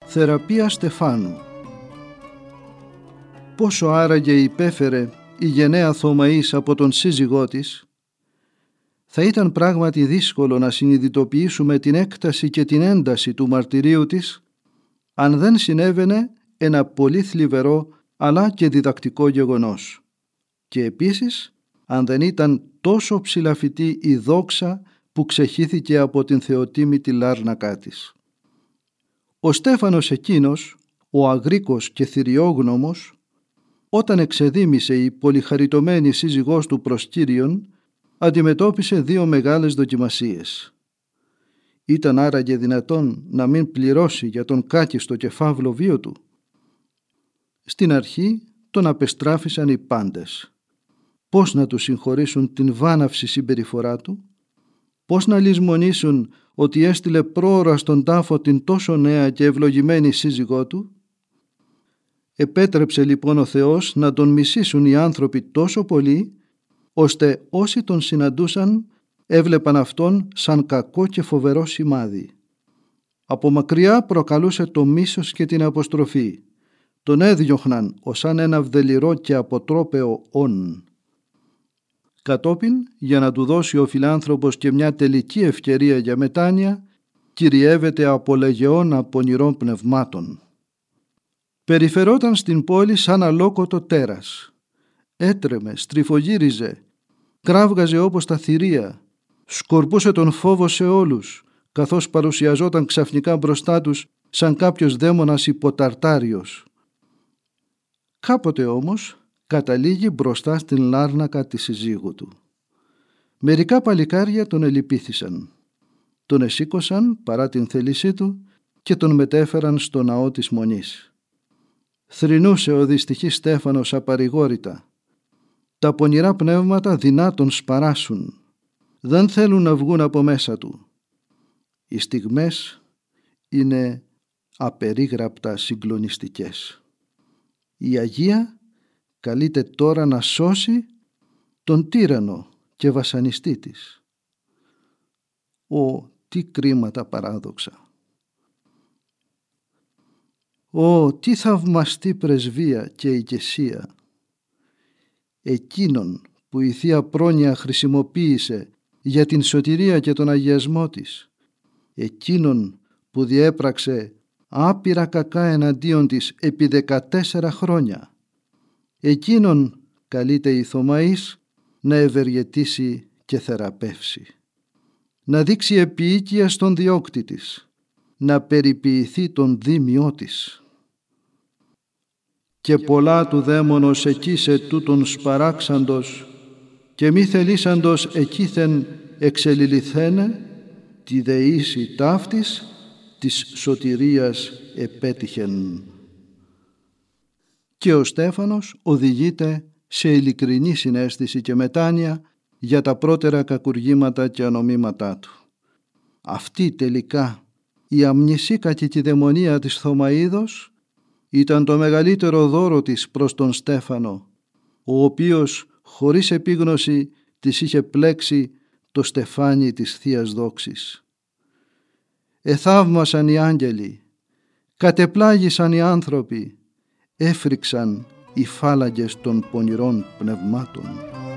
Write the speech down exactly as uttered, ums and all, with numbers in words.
Θεραπεία Στεφάνου. Πόσο άραγε υπέφερε η γενναία Θωμαής από τον σύζυγό της, θα ήταν πράγματι δύσκολο να συνειδητοποιήσουμε την έκταση και την ένταση του μαρτυρίου της, αν δεν συνέβαινε ένα πολύ θλιβερό αλλά και διδακτικό γεγονός. Και επίσης, αν δεν ήταν τόσο ψηλαφιτή η δόξα που ξεχύθηκε από την θεοτίμητη λάρνακά της. Ο Στέφανος εκείνος, ο αγρίκος και θηριόγνωμος, όταν εξεδίμησε η πολυχαριτωμένη σύζυγός του προς Κύριον, αντιμετώπισε δύο μεγάλες δοκιμασίες. Ήταν άραγε δυνατόν να μην πληρώσει για τον κάκιστο και φαύλο βίο του? Στην αρχή τον απεστράφησαν οι πάντες. Πώς να του συγχωρήσουν την βάναυση συμπεριφορά του? Πώς να λησμονήσουν ότι έστειλε πρόωρα στον τάφο την τόσο νέα και ευλογημένη σύζυγό του? Επέτρεψε λοιπόν ο Θεός να τον μισήσουν οι άνθρωποι τόσο πολύ, ώστε όσοι τον συναντούσαν έβλεπαν αυτόν σαν κακό και φοβερό σημάδι. Από μακριά προκαλούσε το μίσος και την αποστροφή. Τον έδιωχναν ως σαν ένα βδελιρό και αποτρόπαιο όν. Κατόπιν, για να του δώσει ο φιλάνθρωπος και μια τελική ευκαιρία για μετάνοια, κυριεύεται από λεγεώνα πονηρών πνευμάτων. Περιφερόταν στην πόλη σαν αλόκοτο τέρας. Έτρεμε, στριφογύριζε, κράβγαζε όπως τα θηρία, σκορπούσε τον φόβο σε όλους, καθώς παρουσιαζόταν ξαφνικά μπροστά τους σαν κάποιος δαίμονας υποταρτάριος. Κάποτε όμως καταλήγει μπροστά στην λάρνακα της συζύγου του. Μερικά παλικάρια τον ελυπήθησαν. Τον εσήκωσαν παρά την θέλησή του και τον μετέφεραν στο ναό της Μονής. Θρηνούσε ο δυστυχής Στέφανος απαρηγόρητα. Τα πονηρά πνεύματα δεινά τον σπαράσουν. Δεν θέλουν να βγουν από μέσα του. Οι στιγμές είναι απερίγραπτα συγκλονιστικές. Η Αγία καλείται τώρα να σώσει τον τύραννο και βασανιστή της. Ω, τι κρίματα παράδοξα! Ω, τι θαυμαστή πρεσβεία και ηκεσία! Εκείνον που η Θεία Πρόνοια χρησιμοποίησε για την σωτηρία και τον αγιασμό της, εκείνον που διέπραξε άπειρα κακά εναντίον της επί δεκατέσσερα χρόνια, εκείνον καλείται η Θωμαής να ευεργετήσει και θεραπεύσει, να δείξει επίοικια στον διώκτη της, να περιποιηθεί τον δίμιό της. Και πολλά του δαίμονος εκείσε τούτον σπαράξαντος και μη θελήσαντος εκείθεν εξελιληθένε, τη δεήση ταύτης της σωτηρίας επέτυχεν. Και ο Στέφανος οδηγείται σε ειλικρινή συναίσθηση και μετάνοια για τα πρώτερα κακουργήματα και ανομήματά του. Αυτή τελικά η αμνησίκακη κηδαιμονία της Θωμαίδος ήταν το μεγαλύτερο δώρο της προς τον Στέφανο, ο οποίος χωρίς επίγνωση της είχε πλέξει το στεφάνι της Θείας Δόξης. Εθαύμασαν οι άγγελοι, κατεπλάγησαν οι άνθρωποι, έφρυξαν οι φάλαγγες των πονηρών πνευμάτων.